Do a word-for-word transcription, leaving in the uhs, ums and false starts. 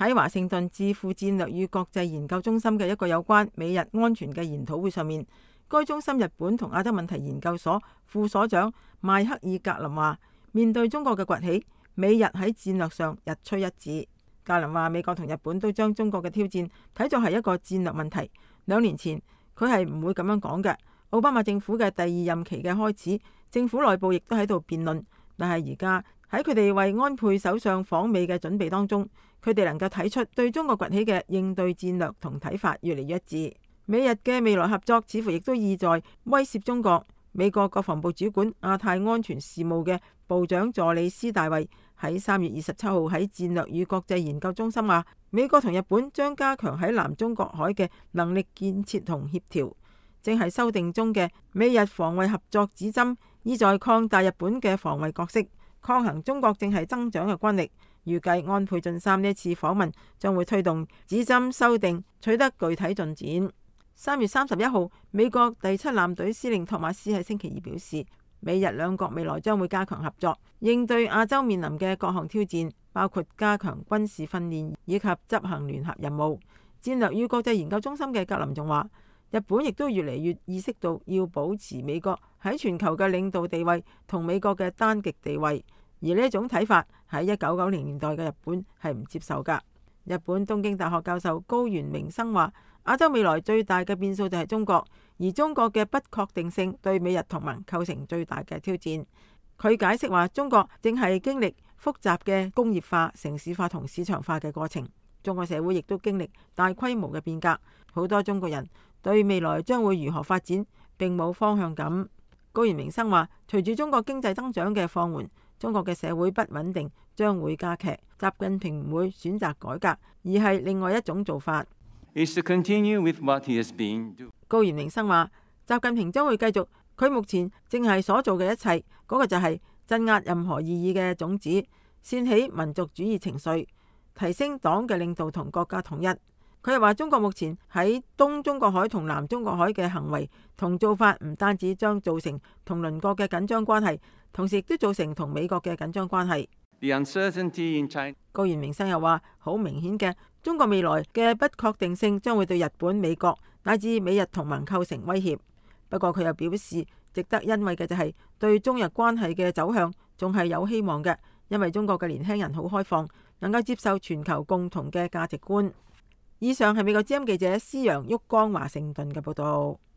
喺華盛頓智庫戰略與國際研究中心嘅一個有關美日安全嘅研討會上面，該中心日本同亞洲問題研究所副所長邁克爾格林話，面對中國嘅崛起，美日喺戰略上日趨一致。格林話，美國同日本都將中國嘅挑戰睇作係一個戰略問題。兩年前佢係唔會咁樣講嘅。奧巴馬政府嘅第二任期嘅開始，政府內部亦都喺度辯論，但係而家喺佢哋為安倍首相訪美嘅準備當中，佢哋能夠睇出對中國崛起嘅應對戰略同睇法越嚟越一致。美日嘅未來合作似乎亦都意在威懾中國。美國國防部主管亞太安全事務嘅部長助理斯大衛喺三月二十七號喺戰略與國際研究中心話，美國同日本將加強喺南中國海嘅能力建設同協調。正係修訂中嘅美日防衛合作指針，意在擴大日本嘅防衛角色，抗衡中國正係增長嘅軍力。預計安倍晉三呢次訪問將會推動指針修訂取得具體進展。三月三十一號，美國第七艦隊司令托馬斯喺星期二表示，美日兩國未來將會加強合作，應對亞洲面臨嘅各項挑戰，包括加強軍事訓練以及執行聯合任務。戰略與國際研究中心嘅格林仲話，日本亦都越嚟越意識到要保持美國喺全球嘅領導地位同美國嘅單極地位，而呢一種睇法喺一九九零年代嘅日本係唔接受噶。日本東京大學教授高原明生話，亞洲未來最大嘅變數就係中國，而中國嘅不確定性對美日同盟構成最大嘅挑戰。佢解釋話，中國正係經歷複雜嘅工業化、城市化同市場化嘅過程，中國社會亦都經歷大規模嘅變革，好多中國人對未來將會如何發展並冇方向感。高原明生話，隨住中國經濟增長嘅放緩，中國嘅社會不穩定將會加劇。習近平唔會選擇改革，而係另外一種做法。高原明生話，習近平將會繼續佢目前正係所做嘅一切，嗰個就係鎮壓任何異議嘅種子，煽起民族主義情緒，提升黨嘅領導同國家統一。佢又話，中國目前喺東中國海同南中國海嘅行為同做法，唔單止將造成同鄰國嘅緊張關係，同時亦都造成同美國嘅緊張關係。高原明生又話，好明顯嘅，中國未來嘅不確定性將會對日本、美國乃至美日同盟構成威脅。不過佢又表示，值得欣慰嘅就係對中日關係嘅走向仲係有希望嘅，因為中國嘅年輕人好開放，能夠接受全球共同嘅價值觀。以上係美國之音記者施陽旭江華盛頓嘅報道。